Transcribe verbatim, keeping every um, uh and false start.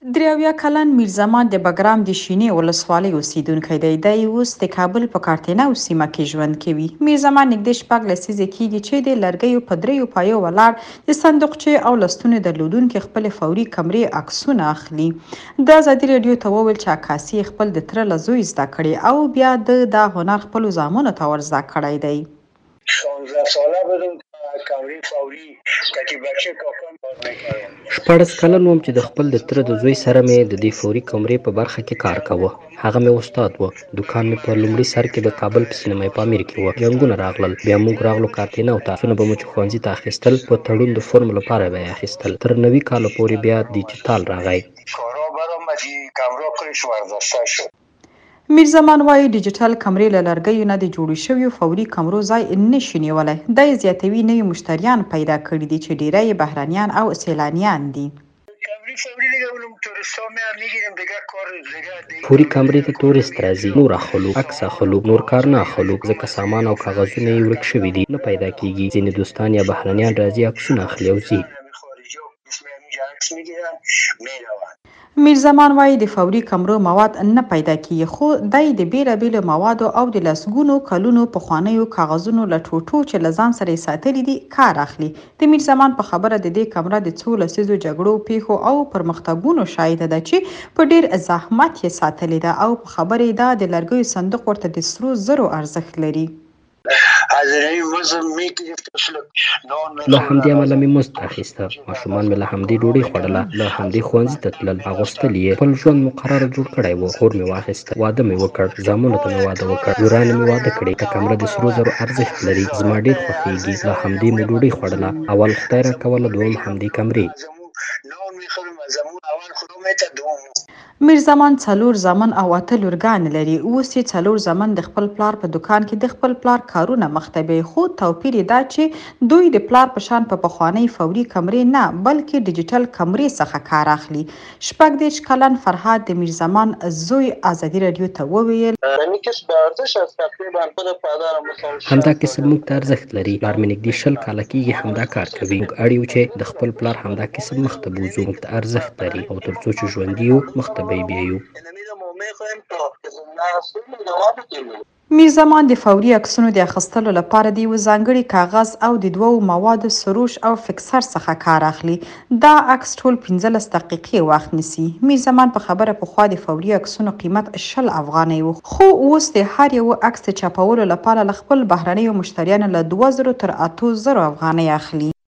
درې اویا کلن میرزمان د بګرام د شینې ولسوالۍ اوسیدونکی دی. دی اوس د کابل په کارتینو سیمه کې ژوند کوي. میرزمان نږدې شپږ لسیزې کېږي چې د لرګیو په دریو پایو ولاړ د صندوقچې او لستوڼي درلودونکي خپلې فوري کمرې عکسونه اخلي. د ازادي راډیو ته وویل چې عکاسي یې خپل د تره له زوی زده کړې او بیا د دا هنر خپلو زامنو ته ور زده کړی دی. شانزده ساله بودم کمرې فوري کتیبچه کاکم کار میکردم. شپاړس کلن وم چې د خپل د تره د زوی سره مې د دې فوري کمرې په برخه کې کار کاوه. هغه مې استاد و. دوکان مې په لومړي سر کې د کابل په سینمای پامیر کې و. جنګونه راغلل، بیا موږ راغلو کارتینو ته. عکسونه به مو چې ښوونځي ته اخیستل، په تړون د فورم لپاره به یې اخیستل. تر نوي کاله پورې بیا ډیجیټال راغی. کارا برآمد، کمرا کلش ورداشته شد. میرزمان وایي ډیجیټل کمرې له لرګیو نه د جوړو شویو فوري کمرو ځای نشي نیولی. دی زیاتوي نوي مشتریان پیدا کړي دي چې ډیری یې بهرنیان او سیلانیان دي. فوري کمرې ته تورست راځي، نور اخلو، عکس اخلو، نور کارونه اخلو. ځکه سامان او کاغذونه یې ورک شوي دي، نه پیدا کیږي. ځینې دوستان یا بهرنیان راځي، عکسونه اخلي او ځي. میرزمان وایي د فوري کمرو مواد نه پیدا کیږي، خو دی د بیلابیلو موادو او د لسګونو کلونو پخوانیو کاغذونو له ټوټو چې له ځان سره یې ساتلي دي کار اخلي. د میرزمان په خبره د دې کمره د څو لسیزو جګړو، پیښو او پرمختګونو شاهده ده چې په ډیر زحمت یې ساتلې ده او په خبره یې ده د لرګیو صندوق ورته د سرو زرو ارزښت لري. له همدې امله مې مزد اخیسته. ماشومان مې له همدې ډوډۍ خوړله، له همدې ښوونځي ته تلل، اغوستل یې. خپل ژوند مقرره جوړ کړی و. خور مې واخیسته، واده مې وکړ، زامنو ته مې واده وکړ، ورانې مې واده کړې. دا کمره د سرو زرو ارزښت لري، زما ډېر خوښیږي. له همدې مې ډوډۍ خوړله، اول خدای راکوله، دویم همدې کمرې. میرزمان څلور زامن او اته لورګانې لري. اوس یې څلور زامن د خپل پلار په دکان کې د خپل پلار کارونه مخته بیایي، خو توپیر یې دا چې دوی د پلار په شان په پخوانۍ فوري کمرې نه بلکې ډیجیټل کمرې څخه کار اخلي. شپږ دېرش کلن فرهاد د میرزمان زوی ازادي راډیو ته وویل همدا کسب موږ ته ارزښت لري. پلار مې نږدې شل کاله کېږي همدا کار کوي. موږ اړ یو چې د خپل پلار همدا کسب مخته بوځو. موږ ته ارزښت لري او تر څو چې ژوندي یو مخته به یې بیایو. میرزمان د فوري عکسونو د اخیستلو لپاره د یوه ځانګړي کاغذ او د دوو موادو سروش او فکسر څخه کار اخلي. دا عکس ټول پنځلس دقیقې وخت نیسي. میرزمان په خبره پخوا د فوري عکسونو قیمت شل افغانۍ و، خو اوس د هر یو عکس د چاپولو لپاره له خپل بهرنیو مشتریانو له دوه زرو تر اتو زرو افغانۍ اخلي.